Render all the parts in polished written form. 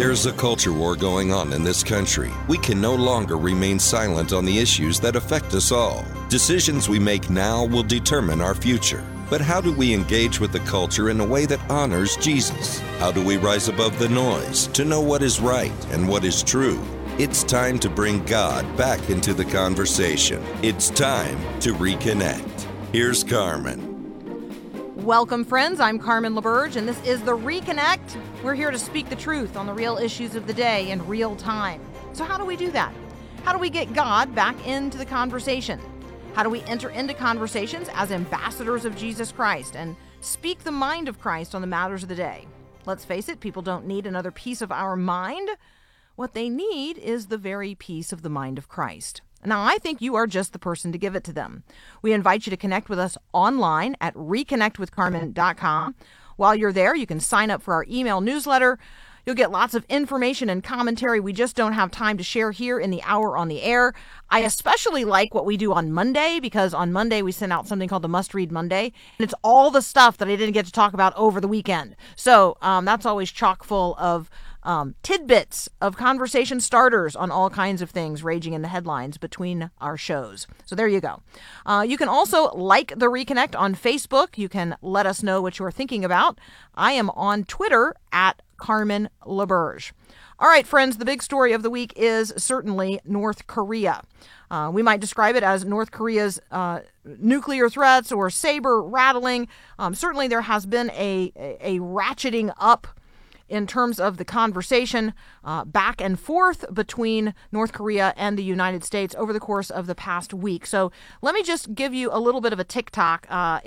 There's a culture war going on in this country. We can no longer remain silent on the issues that affect us all. Decisions we make now will determine our future. But how do we engage with the culture in a way that honors Jesus? How do we rise above the noise to know what is right and what is true? It's time to bring God back into the conversation. It's time to reconnect. Here's Carmen. Welcome, friends. I'm Carmen LaBerge, and this is The Reconnect. We're here to speak the truth on the real issues of the day in real time. So how do we do that? How do we get God back into the conversation? How do we enter into conversations as ambassadors of Jesus Christ and speak the mind of Christ on the matters of the day? Let's face it, people don't need another piece of our mind. What they need is the very piece of the mind of Christ. Now, I think you are just the person to give it to them. We invite you to connect with us online at reconnectwithcarmen.com. While you're there, you can sign up for our email newsletter. You'll get lots of information and commentary we just don't have time to share here in the hour on the air. I especially like what we do on Monday, because on Monday we send out something called the Must Read Monday, and it's all the stuff that I didn't get to talk about over the weekend. So that's always chock full of tidbits of conversation starters on all kinds of things raging in the headlines between our shows. So there you go. You can also like The Reconnect on Facebook. You can let us know what you're thinking about. I am on Twitter at Carmen LaBerge. All right, friends, the big story of the week is certainly North Korea. We might describe it as North Korea's nuclear threats or saber rattling. Certainly there has been a ratcheting up in terms of the conversation back and forth between North Korea and the United States over the course of the past week. So let me just give you a little bit of a tick-tock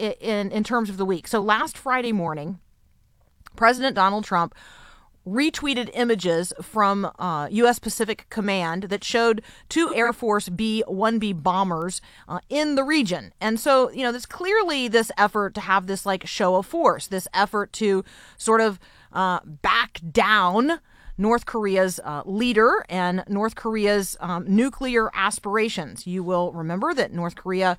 in terms of the week. So last Friday morning, President Donald Trump retweeted images from U.S. Pacific Command that showed two Air Force B-1B bombers in the region. And so, there's clearly this effort to have this show of force, this effort to sort of back down North Korea's leader and North Korea's nuclear aspirations. You will remember that North Korea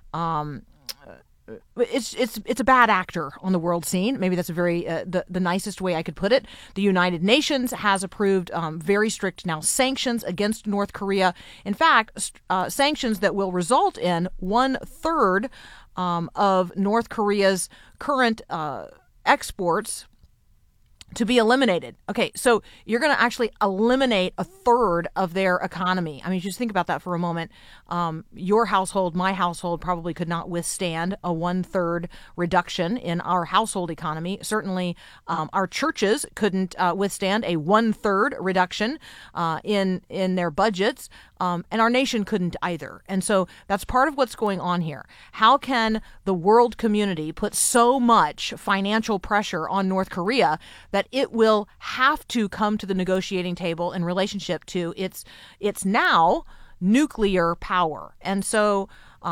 it's a bad actor on the world scene. Maybe that's a very the nicest way I could put it. The United Nations has approved very strict now sanctions against North Korea. In fact, sanctions that will result in 1/3 of North Korea's current exports to be eliminated. Okay, so you're going to actually eliminate 1/3 of their economy. I mean, just think about that for a moment. Your household, my household, probably could not withstand a 1/3 reduction in our household economy. Certainly, our churches couldn't withstand a 1/3 reduction in their budgets, and our nation couldn't either. And so that's part of what's going on here. How can the world community put so much financial pressure on North Korea that it will have to come to the negotiating table in relationship to its now nuclear power? And so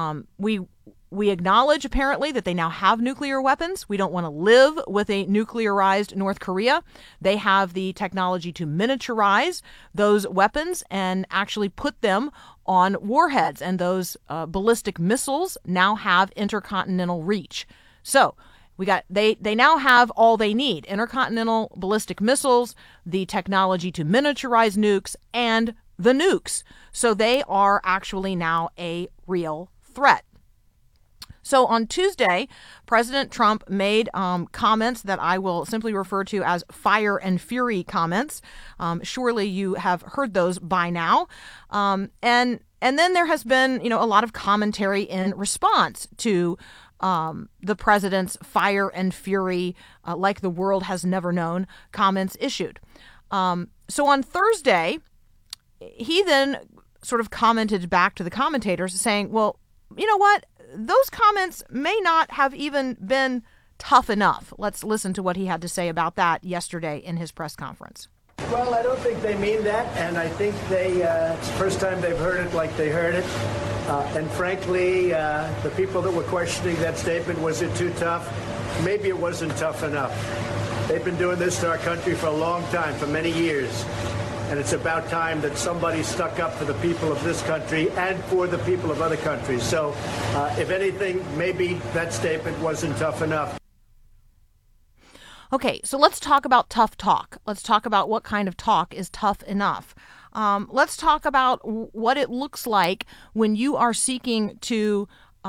we acknowledge, apparently, that they now have nuclear weapons. We don't want to live with a nuclearized North Korea. They have the technology to miniaturize those weapons and actually put them on warheads. And those ballistic missiles now have intercontinental reach. So they now have all they need: intercontinental ballistic missiles, the technology to miniaturize nukes, and the nukes. So they are actually now a real threat. So on Tuesday, President Trump made comments that I will simply refer to as fire and fury comments. Surely you have heard those by now. And then there has been, a lot of commentary in response to the president's fire and fury, like the world has never known, comments issued. So on Thursday, he then sort of commented back to the commentators saying, well, you know what? Those comments may not have even been tough enough. Let's listen to what he had to say about that yesterday in his press conference. Well, I don't think they mean that, and I think it's the first time they've heard it like they heard it. And frankly, the people that were questioning that statement, was it too tough? Maybe it wasn't tough enough. They've been doing this to our country for a long time, for many years. And it's about time that somebody stuck up for the people of this country and for the people of other countries. So, if anything, maybe that statement wasn't tough enough. Okay, so let's talk about tough talk. Let's talk about what kind of talk is tough enough. Let's talk about what it looks like when you are seeking to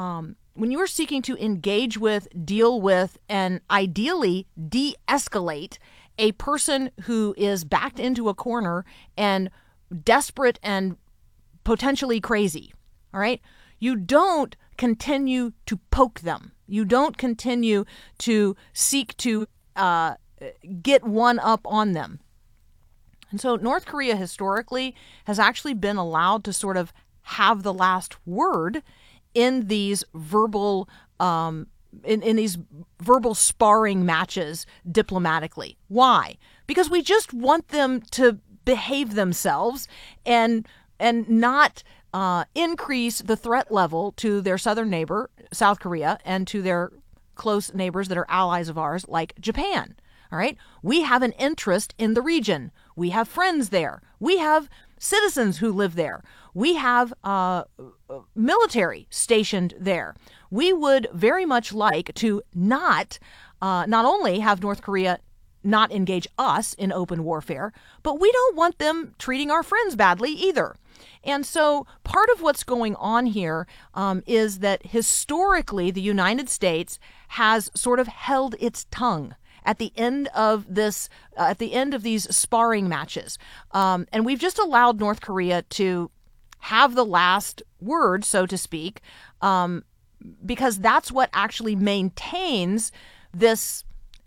engage with, deal with, and ideally de-escalate a person who is backed into a corner and desperate and potentially crazy. All right? You don't continue to poke them. You don't continue to seek to get one up on them. And so North Korea historically has actually been allowed to sort of have the last word in these verbal in these verbal sparring matches diplomatically. Why? Because we just want them to behave themselves and not increase the threat level to their southern neighbor, South Korea, and to their close neighbors that are allies of ours, like Japan. All right? We have an interest in the region. We have friends there. We have citizens who live there. We have military stationed there. We would very much like to not only have North Korea not engage us in open warfare, but we don't want them treating our friends badly either. And so part of what's going on here is that historically the United States has sort of held its tongue at the end of these sparring matches. And we've just allowed North Korea to have the last word, so to speak, because that's what actually maintains this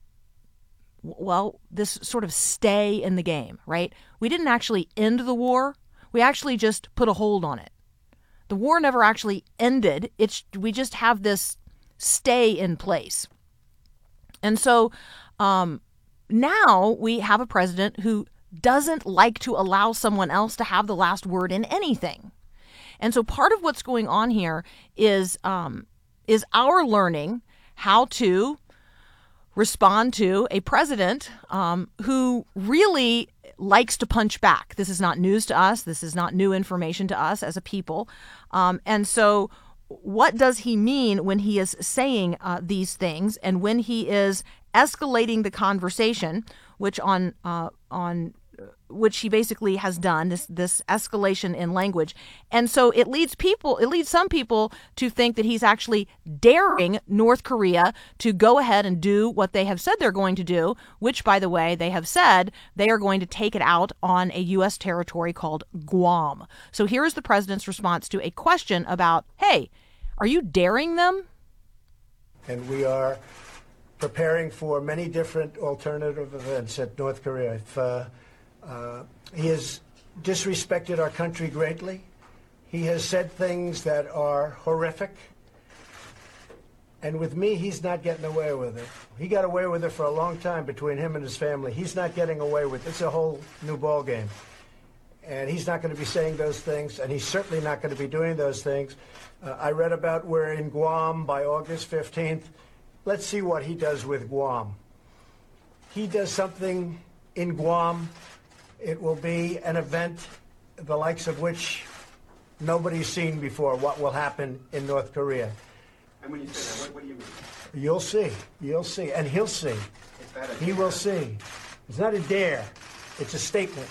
sort of stay in the game, right? We didn't actually end the war. We actually just put a hold on it. The war never actually ended. We just have this stay in place. And so now we have a president who doesn't like to allow someone else to have the last word in anything. And so part of what's going on here is our learning how to respond to a president who really likes to punch back. This is not news to us. This is not new information to us as a people. And so what does he mean when he is saying these things and when he is escalating the conversation, which which he basically has done, this escalation in language. And so it leads some people to think that he's actually daring North Korea to go ahead and do what they have said they're going to do, which, by the way, they have said they are going to take it out on a U.S. territory called Guam. So here is the president's response to a question about, hey, are you daring them? And we are preparing for many different alternative events at North Korea. He has disrespected our country greatly. He has said things that are horrific. And with me, he's not getting away with it. He got away with it for a long time between him and his family. He's not getting away with it. It's a whole new ballgame. And he's not going to be saying those things, and he's certainly not going to be doing those things. I read about we're in Guam by August 15th. Let's see what he does with Guam. He does something in Guam, it will be an event the likes of which nobody's seen before, what will happen in North Korea. And when you say that, what do you mean? You'll see. You'll see. And he'll see. He will see. It's not a dare. It's a statement.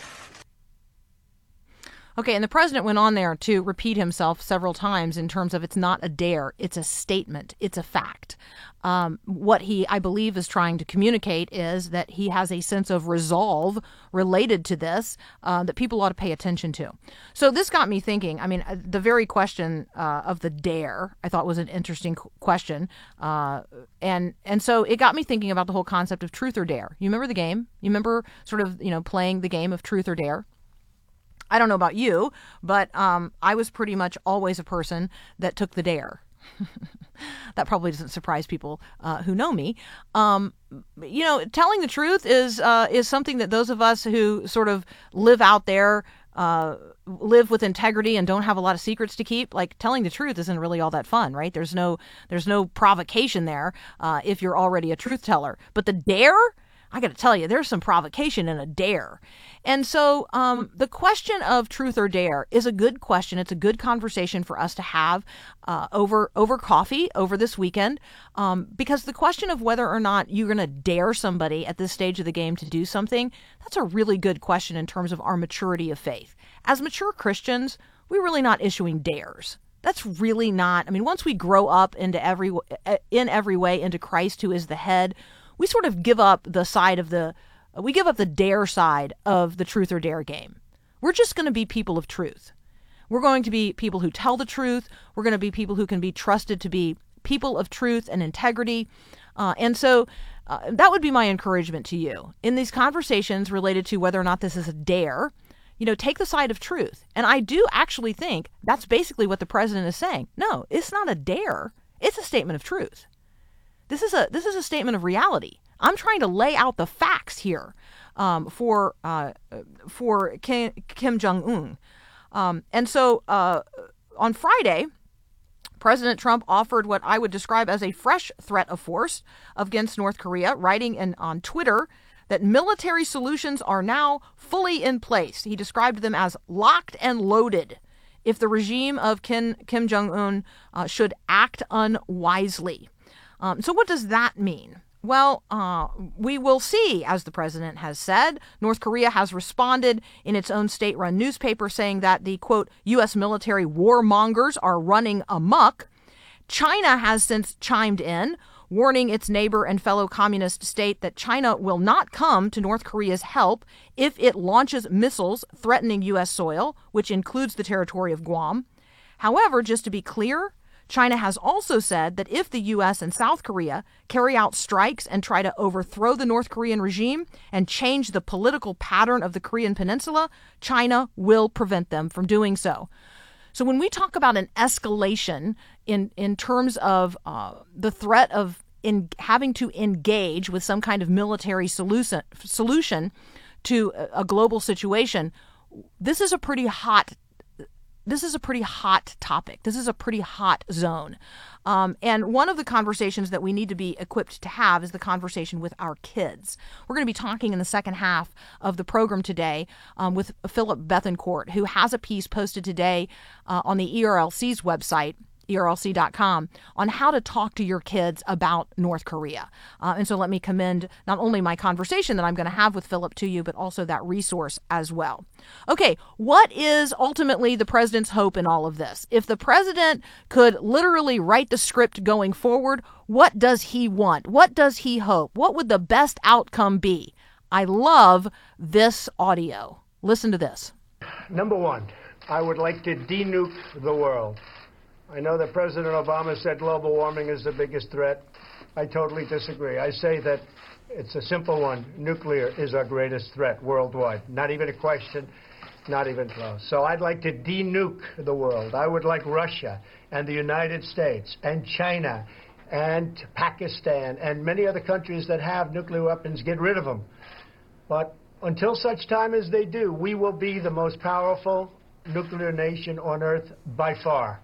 Okay, and the president went on there to repeat himself several times in terms of it's not a dare, it's a statement, it's a fact. What he, I believe, is trying to communicate is that he has a sense of resolve related to this that people ought to pay attention to. So this got me thinking. I mean, the very question of the dare I thought was an interesting question. And so it got me thinking about the whole concept of truth or dare. You remember the game? You remember sort of, playing the game of truth or dare? I don't know about you, but I was pretty much always a person that took the dare. That probably doesn't surprise people who know me. Telling the truth is something that those of us who sort of live out there, live with integrity and don't have a lot of secrets to keep, like telling the truth isn't really all that fun, right? There's no provocation there if you're already a truth teller. But the dare, I got to tell you, there's some provocation in a dare. And so the question of truth or dare is a good question. It's a good conversation for us to have over coffee over this weekend, because the question of whether or not you're going to dare somebody at this stage of the game to do something, that's a really good question in terms of our maturity of faith. As mature Christians, we're really not issuing dares. That's really not. I mean, once we grow up in every way into Christ, who is the head, we sort of give up the dare side of the truth or dare game. We're just going to be people of truth. We're going to be people who tell the truth. We're going to be people who can be trusted to be people of truth and integrity. And so that would be my encouragement to you. In these conversations related to whether or not this is a dare, take the side of truth. And I do actually think that's basically what the president is saying. No, it's not a dare. It's a statement of truth. This is a statement of reality. I'm trying to lay out the facts here for Kim Jong-un. And so on Friday, President Trump offered what I would describe as a fresh threat of force against North Korea, writing on Twitter that military solutions are now fully in place. He described them as locked and loaded if the regime of Kim Jong-un should act unwisely. So what does that mean? Well, we will see, as the president has said. North Korea has responded in its own state-run newspaper saying that the, quote, U.S. military warmongers are running amok. China has since chimed in, warning its neighbor and fellow communist state that China will not come to North Korea's help if it launches missiles threatening U.S. soil, which includes the territory of Guam. However, just to be clear, China has also said that if the U.S. and South Korea carry out strikes and try to overthrow the North Korean regime and change the political pattern of the Korean Peninsula, China will prevent them from doing so. So when we talk about an escalation in terms of the threat of having to engage with some kind of military solution to a global situation, this is a pretty hot topic. This is a pretty hot zone. And one of the conversations that we need to be equipped to have is the conversation with our kids. We're going to be talking in the second half of the program today with Philip Bethencourt, who has a piece posted today on the ERLC's website, ERLC.com, on how to talk to your kids about North Korea. And so let me commend not only my conversation that I'm going to have with Philip to you, but also that resource as well. Okay, what is ultimately the president's hope in all of this? If the president could literally write the script going forward, what does he want? What does he hope? What would the best outcome be? I love this audio. Listen to this. Number one, I would like to denuke the world. I know that President Obama said global warming is the biggest threat. I totally disagree. I say that it's a simple one. Nuclear is our greatest threat worldwide. Not even a question, not even close. So I'd like to denuke the world. I would like Russia and the United States and China and Pakistan and many other countries that have nuclear weapons, get rid of them. But until such time as they do, we will be the most powerful nuclear nation on Earth by far.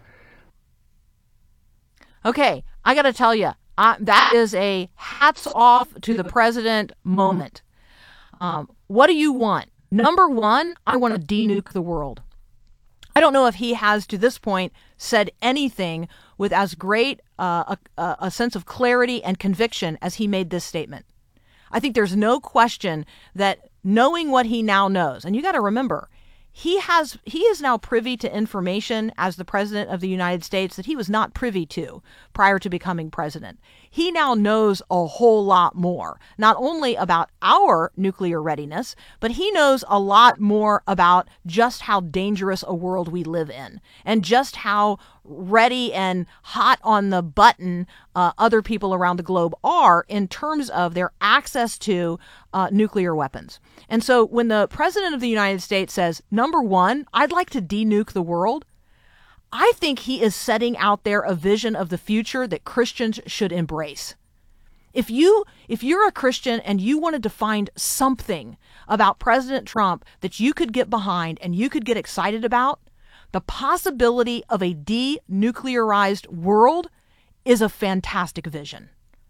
Okay, I got to tell you, that is a hats off to the president moment. What do you want? Number one, I want to denuke the world. I don't know if he has, to this point, said anything with as great a sense of clarity and conviction as he made this statement. I think there's no question that knowing what he now knows, and you got to remember, he is now privy to information as the president of the United States that he was not privy to prior to becoming president. He now knows a whole lot more, not only about our nuclear readiness, but he knows a lot more about just how dangerous a world we live in and just how ready and hot on the button other people around the globe are in terms of their access to nuclear weapons. And so when the president of the United States says, number one, I'd like to denuke the world, I think he is setting out there a vision of the future that Christians should embrace. If you're a Christian and you wanted to find something about President Trump that you could get behind and you could get excited about, the possibility of a denuclearized world is a fantastic vision.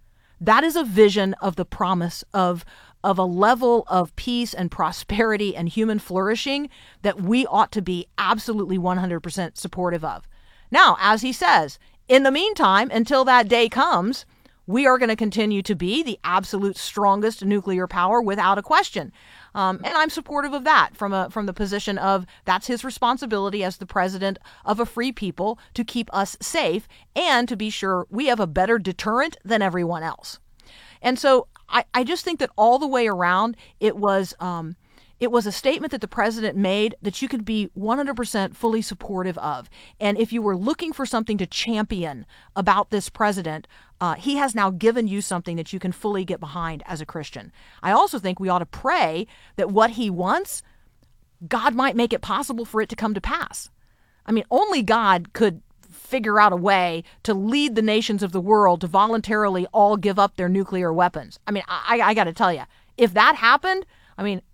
That is a vision of the promise of a level of peace and prosperity and human flourishing that we ought to be absolutely 100% supportive of. Now, as he says, in the meantime, until that day comes, we are going to continue to be the absolute strongest nuclear power without a question. And I'm supportive of that from the position of that's his responsibility as the president of a free people to keep us safe and to be sure we have a better deterrent than everyone else. And so I just think that all the way around, it was a statement that the president made that you could be 100% fully supportive of. And if you were looking for something to champion about this president, he has now given you something that you can fully get behind as a Christian. I also think we ought to pray that what he wants, God might make it possible for it to come to pass. I mean, only God could figure out a way to lead the nations of the world to voluntarily all give up their nuclear weapons. I mean, I got to tell you, if that happened, I mean,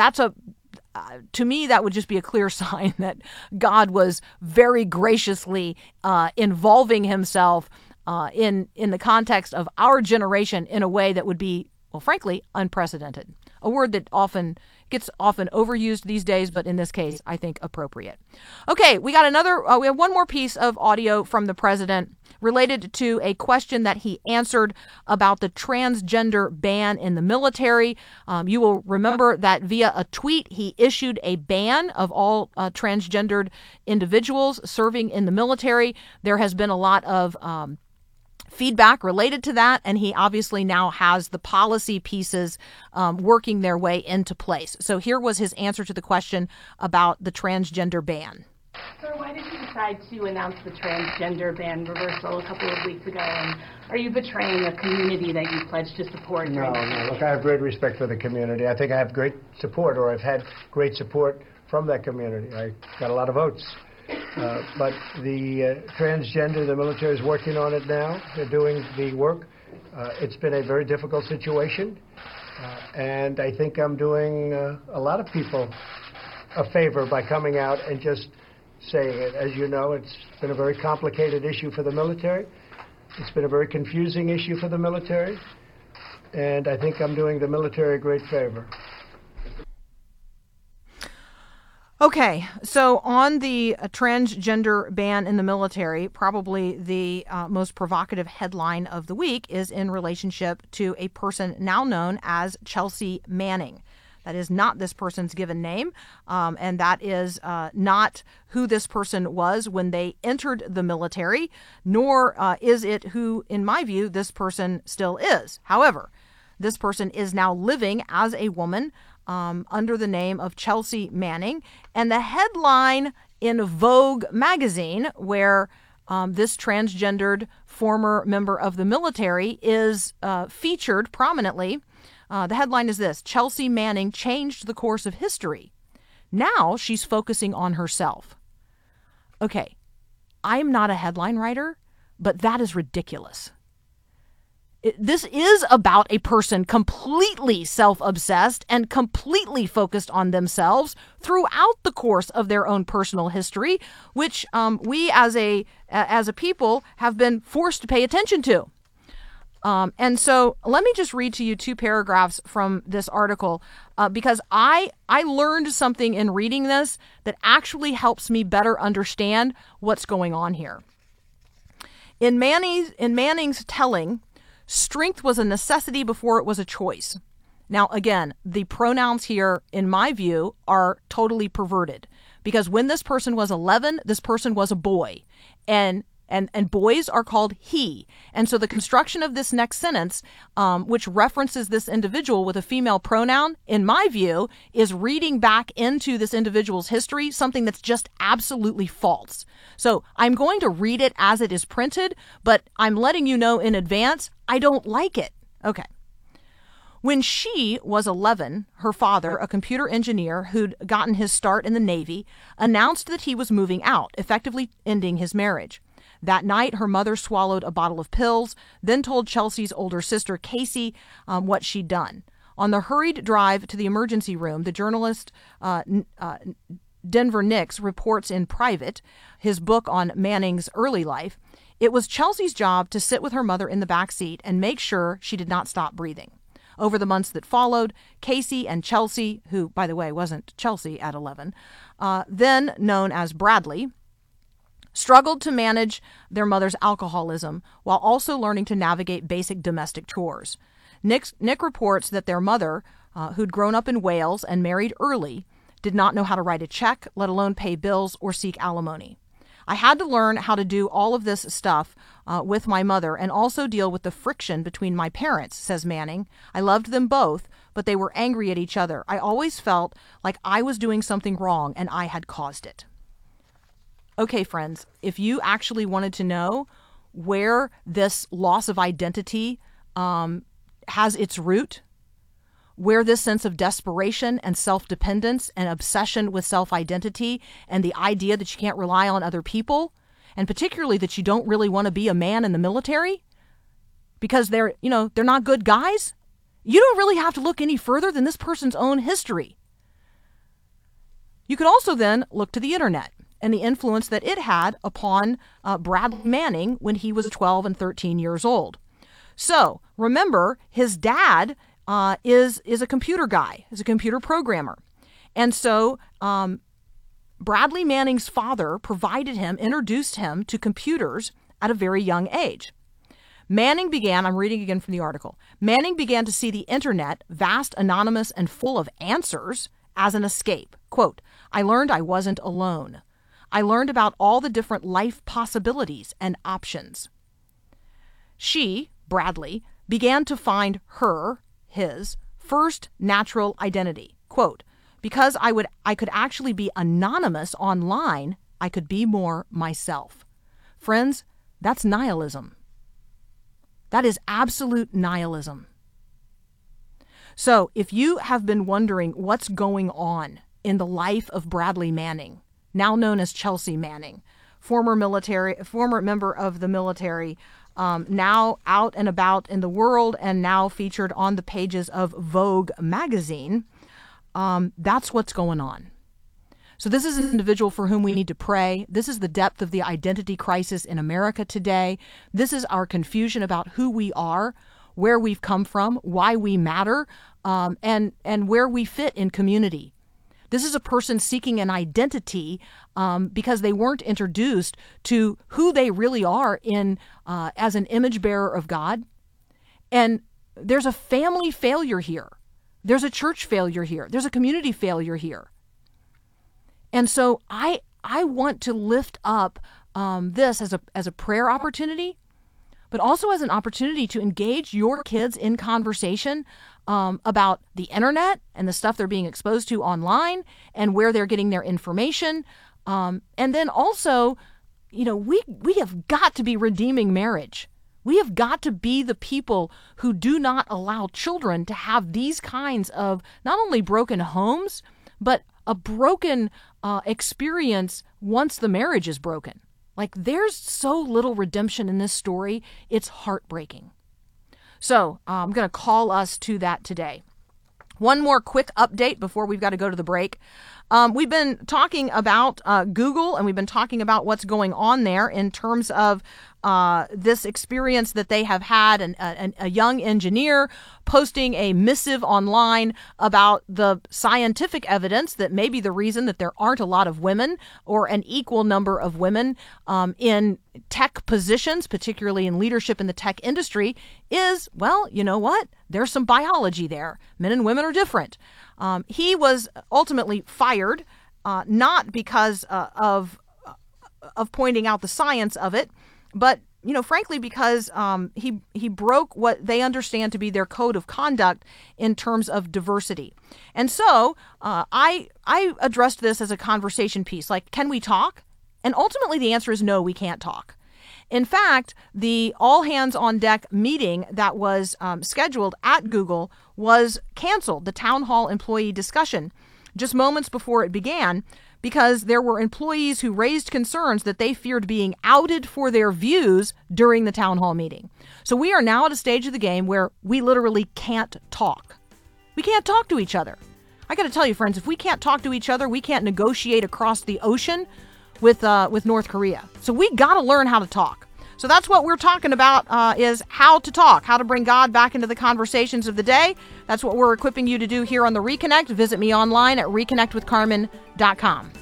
to me, that would just be a clear sign that God was very graciously involving himself in the context of our generation in a way that would be, well, frankly, unprecedented. A word that gets overused these days, but in this case, I think appropriate. Okay, we got we have one more piece of audio from the president related to a question that he answered about the transgender ban in the military. You will remember that via a tweet, he issued a ban of all transgendered individuals serving in the military. There has been a lot of feedback related to that, and he obviously now has the policy pieces working their way into place. So here was his answer to the question about the transgender ban. Sir, why did you decide to announce the transgender ban reversal a couple of weeks ago? And are you betraying a community that you pledged to support? No. Look, I have great respect for the community. I think I have great support, or I've had great support from that community. I got a lot of votes. But the transgender, the military is working on it now. They're doing the work. It's been a very difficult situation. And I think I'm doing a lot of people a favor by coming out and just saying it. As you know, it's been a very complicated issue for the military. It's been a very confusing issue for the military. And I think I'm doing the military a great favor. Okay, so on the transgender ban in the military, probably the most provocative headline of the week is in relationship to a person now known as Chelsea Manning. That is not this person's given name, and that is not who this person was when they entered the military, nor is it who, in my view, this person still is. However, this person is now living as a woman under the name of Chelsea Manning, and the headline in Vogue magazine, where this transgendered former member of the military is featured prominently, the headline is this: Chelsea Manning changed the course of history. Now she's focusing on herself. Okay, I'm not a headline writer, but that is ridiculous. This is about a person completely self-obsessed and completely focused on themselves throughout the course of their own personal history, which we as a people have been forced to pay attention to. And so let me just read to you 2 paragraphs from this article because I learned something in reading this that actually helps me better understand what's going on here. In Manning's telling, strength was a necessity before it was a choice. Now, again, the pronouns here, in my view, are totally perverted because when this person was 11, this person was a boy, and boys are called he. And so the construction of this next sentence, which references this individual with a female pronoun, in my view, is reading back into this individual's history something that's just absolutely false. So I'm going to read it as it is printed, but I'm letting you know in advance, I don't like it. Okay. When she was 11, her father, a computer engineer who'd gotten his start in the Navy, announced that he was moving out, effectively ending his marriage. That night, her mother swallowed a bottle of pills, then told Chelsea's older sister, Casey, what she'd done. On the hurried drive to the emergency room, the journalist Denver Nix reports in Private, his book on Manning's early life. It was Chelsea's job to sit with her mother in the back seat and make sure she did not stop breathing. Over the months that followed, Casey and Chelsea, who, by the way, wasn't Chelsea at 11, then known as Bradley, struggled to manage their mother's alcoholism while also learning to navigate basic domestic chores. Nick reports that their mother, who'd grown up in Wales and married early, did not know how to write a check, let alone pay bills or seek alimony. I had to learn how to do all of this stuff with my mother and also deal with the friction between my parents, says Manning. I loved them both, but they were angry at each other. I always felt like I was doing something wrong and I had caused it. Okay, friends, if you actually wanted to know where this loss of identity has its root, where this sense of desperation and self-dependence and obsession with self-identity and the idea that you can't rely on other people, and particularly that you don't really want to be a man in the military because they're not good guys, you don't really have to look any further than this person's own history. You could also then look to the internet and the influence that it had upon Bradley Manning when he was 12 and 13 years old. So remember, his dad is a computer guy, is a computer programmer. And so Bradley Manning's father introduced him to computers at a very young age. Manning began, I'm reading again from the article, Manning began to see the internet, vast, anonymous, and full of answers, as an escape. Quote, I learned I wasn't alone. I learned about all the different life possibilities and options. She, Bradley, began to find his first natural identity. Quote, because I could actually be anonymous online, I could be more myself. Friends, that's nihilism. That is absolute nihilism. So if you have been wondering what's going on in the life of Bradley Manning, now known as Chelsea Manning, former member of the military, now out and about in the world and now featured on the pages of Vogue magazine, that's what's going on. So this is an individual for whom we need to pray. This is the depth of the identity crisis in America today. This is our confusion about who we are, where we've come from, why we matter, and where we fit in community. This is a person seeking an identity because they weren't introduced to who they really are as an image bearer of God. And there's a family failure here. There's a church failure here. There's a community failure here. And so I want to lift up this as a prayer opportunity, but also as an opportunity to engage your kids in conversation about the internet and the stuff they're being exposed to online and where they're getting their information. And then also, we have got to be redeeming marriage. We have got to be the people who do not allow children to have these kinds of not only broken homes, but a broken experience once the marriage is broken. Like, there's so little redemption in this story, it's heartbreaking. So I'm going to call us to that today. One more quick update before we've got to go to the break. We've been talking about Google, and we've been talking about what's going on there in terms of this experience that they have had, and a young engineer posting a missive online about the scientific evidence that maybe the reason that there aren't a lot of women or an equal number of women in tech positions, particularly in leadership in the tech industry, is, well, you know what? There's some biology there. Men and women are different. He was ultimately fired, not because of pointing out the science of it, but frankly, because he broke what they understand to be their code of conduct in terms of diversity. And so I addressed this as a conversation piece, like, can we talk? And ultimately the answer is no, we can't talk. In fact, the all-hands-on-deck meeting that was scheduled at Google was canceled, the town hall employee discussion, just moments before it began, because there were employees who raised concerns that they feared being outed for their views during the town hall meeting. So we are now at a stage of the game where we literally can't talk. We can't talk to each other. I got to tell you, friends, if we can't talk to each other, we can't negotiate across the ocean with North Korea. So we got to learn how to talk. So that's what we're talking about, is how to talk, how to bring God back into the conversations of the day. That's what we're equipping you to do here on The Reconnect. Visit me online at reconnectwithcarmen.com.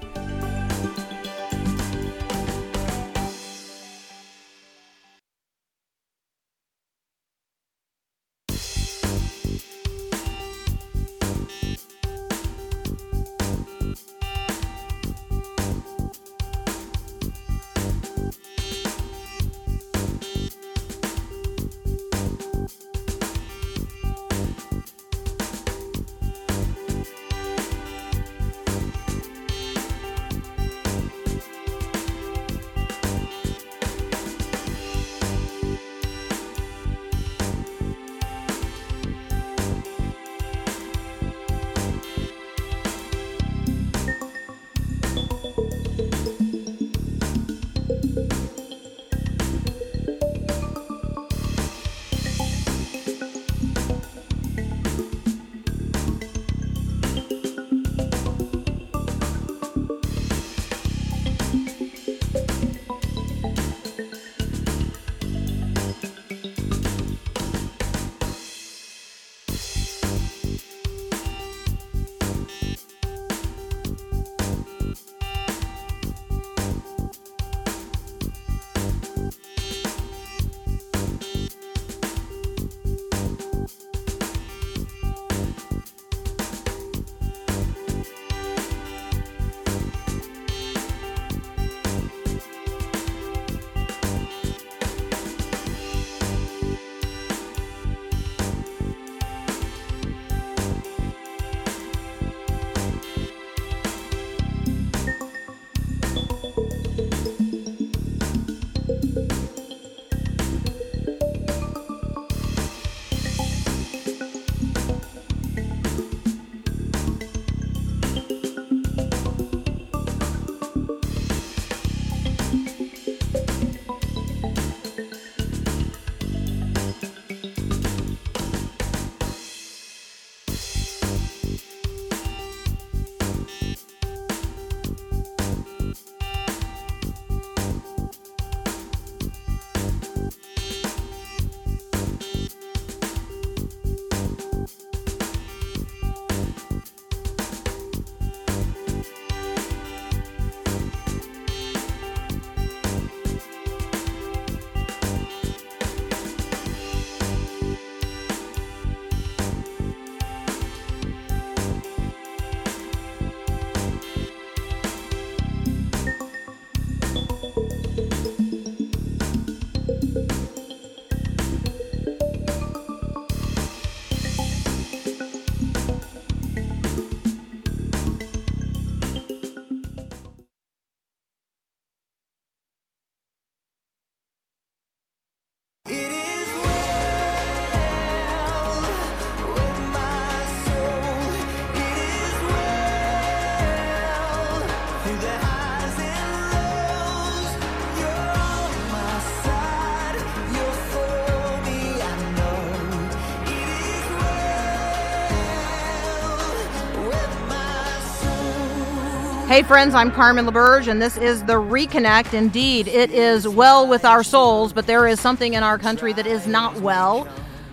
Hey friends, I'm Carmen LaBerge, and this is The Reconnect. Indeed, it is well with our souls, but there is something in our country that is not well.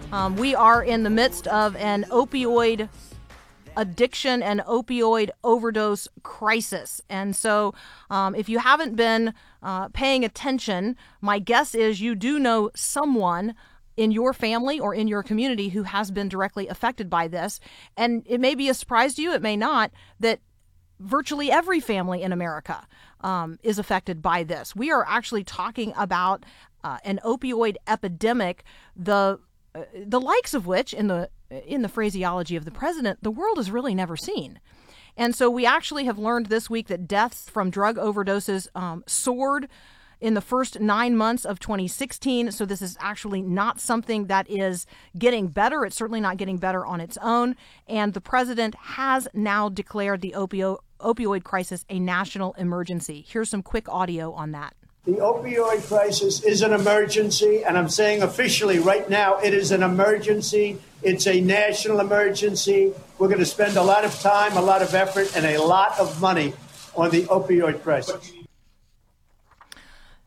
We are in the midst of an opioid addiction and opioid overdose crisis. And so if you haven't been paying attention, my guess is you do know someone in your family or in your community who has been directly affected by this. And it may be a surprise to you, it may not, that virtually every family in America is affected by this. We are actually talking about an opioid epidemic, the likes of which, in the phraseology of the president, the world has really never seen. And so we actually have learned this week that deaths from drug overdoses soared in the first 9 months of 2016. So this is actually not something that is getting better. It's certainly not getting better on its own. And the president has now declared the opioid crisis a national emergency. Here's some quick audio on that. The opioid crisis is an emergency, and I'm saying officially right now it is an emergency. It's a national emergency. We're going to spend a lot of time, a lot of effort, and a lot of money on the opioid crisis.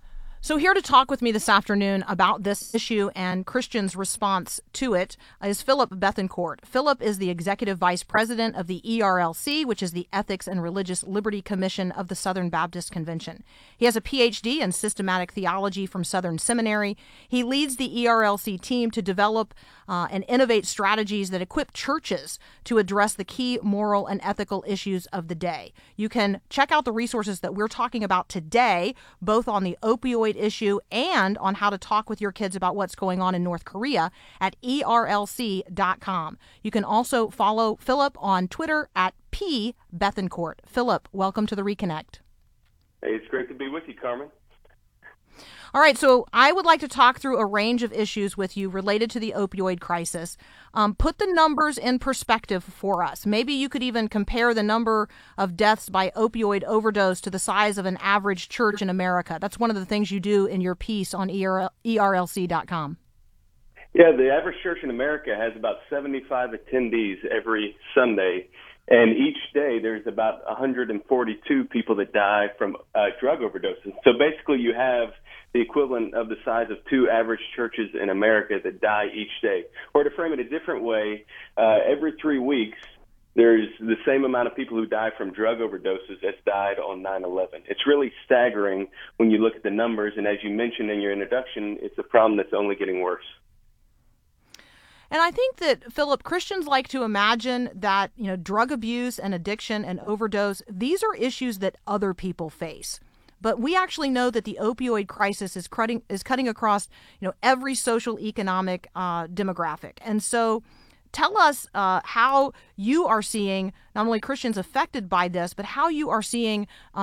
So here to talk with me this afternoon about this issue and Christians' response to it is Philip Bethancourt. Philip is the Executive Vice President of the ERLC, which is the Ethics and Religious Liberty Commission of the Southern Baptist Convention. He has a PhD in systematic theology from Southern Seminary. He leads the ERLC team to develop and innovate strategies that equip churches to address the key moral and ethical issues of the day. You can check out the resources that we're talking about today, both on the opioid issue and on how to talk with your kids about what's going on in North Korea at ERLC.com. You can also follow Philip on Twitter at @PBethancourt. Philip, welcome to the Reconnect. Hey, it's great to be with you, Carmen. All right, so I would like to talk through a range of issues with you related to the opioid crisis. Put the numbers in perspective for us. Maybe you could even compare the number of deaths by opioid overdose to the size of an average church in America. That's one of the things you do in your piece on ERLC.com. Yeah, the average church in America has about 75 attendees every Sunday, and each day there's about 142 people that die from drug overdoses. So basically you have the equivalent of the size of 2 average churches in America that die each day. Or to frame it a different way, every 3 weeks, there's the same amount of people who die from drug overdoses as died on 9/11. It's really staggering when you look at the numbers, and as you mentioned in your introduction, it's a problem that's only getting worse. And I think that, Philip, Christians like to imagine that, drug abuse and addiction and overdose, these are issues that other people face. But we actually know that the opioid crisis is cutting across, every social, economic demographic. And so tell us how you are seeing not only Christians affected by this, but how you are seeing